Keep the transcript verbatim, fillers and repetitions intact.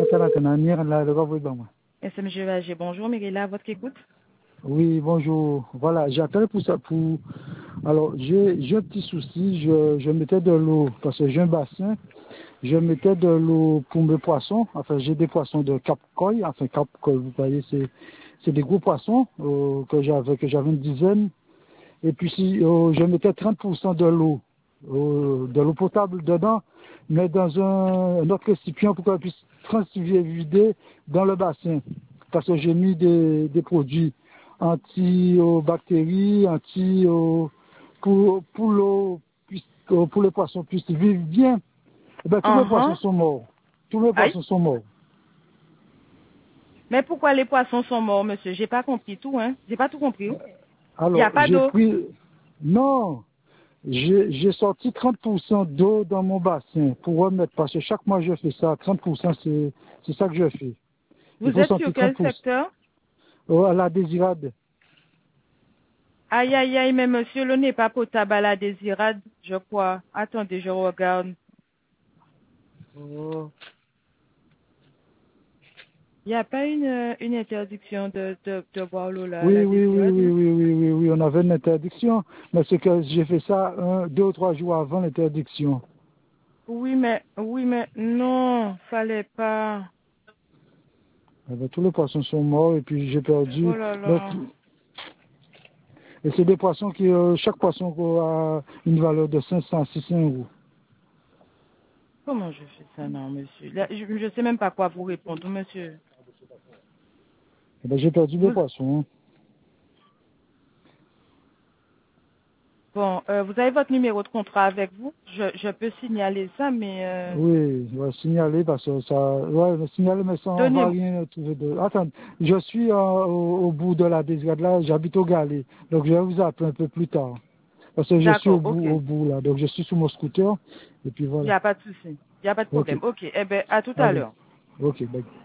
Attends, attends, Nir, là, le gars, oui, ben, moi. S M G V G, bonjour, Mirella, votre écoute. Oui, bonjour. Voilà, j'appelle pour ça, pour... Alors, j'ai j'ai un petit souci, je, je mettais de l'eau, parce que j'ai un bassin, je mettais de l'eau pour mes poissons, enfin, j'ai des poissons de Cap-Coy, enfin, Cap-Coy, vous voyez, c'est c'est des gros poissons euh, que j'avais que j'avais une dizaine, et puis si euh, je mettais trente pour cent de l'eau, euh, de l'eau potable dedans, mais dans un, un autre récipient pour qu'elle puisse transvider dans le bassin, parce que j'ai mis des, des produits anti-bactéries, anti pour, pour l'eau, puisse- euh, pour les poissons puissent vivre bien. Eh ben, tous mes poissons Uh-huh. sont morts. Tous mes Aïe. poissons sont morts. Mais pourquoi les poissons sont morts, monsieur? J'ai pas compris tout, hein. J'ai pas tout compris. Il n'y a Alors, pas j'ai d'eau. pris, non, j'ai j'ai sorti trente pour cent d'eau dans mon bassin pour remettre, parce que chaque mois je fais ça, trente pour cent c'est c'est ça que je fais. Il Vous faut êtes sur sortir trente quel pour cent. secteur? Oh, à la désirade. Aïe, aïe, aïe, mais monsieur, l'eau n'est pas potable à la désirade, je crois. Attendez, je regarde. Oh. Il n'y a pas une, euh, une interdiction de, de, de boire l'eau là, à Oui, la oui, oui, désirade, oui, hein? oui, oui, oui, oui, on avait une interdiction, mais c'est que j'ai fait ça un, deux ou trois jours avant l'interdiction. Oui, mais, oui, mais, non, fallait pas. Eh ben, tous les poissons sont morts et puis j'ai perdu. Oh là Donc, là. et c'est des poissons qui, euh, chaque poisson a une valeur de cinq cents à six cents euros. Comment je fais ça, non, monsieur? Là, je ne sais même pas quoi vous répondre, monsieur. Eh ben, j'ai perdu mes Vous, poissons. Hein. bon, euh, vous avez votre numéro de contrat avec vous? Je, je peux signaler ça, mais euh, Oui, je vais signaler parce que ça, ouais, je vais signaler mais ça, on va donnez. rien trouver de. Attends, je suis euh, au, au bout de la désirade là, j'habite au Galet, donc je vais vous appeler un peu plus tard. Parce que je suis au D'accord, ok. bout, au bout là, donc je suis sur mon scooter et puis Il n'y voilà. a pas de souci. Il n'y a pas de Ok, problème. Ok, eh ben, à tout à allez, l'heure. ok, bye.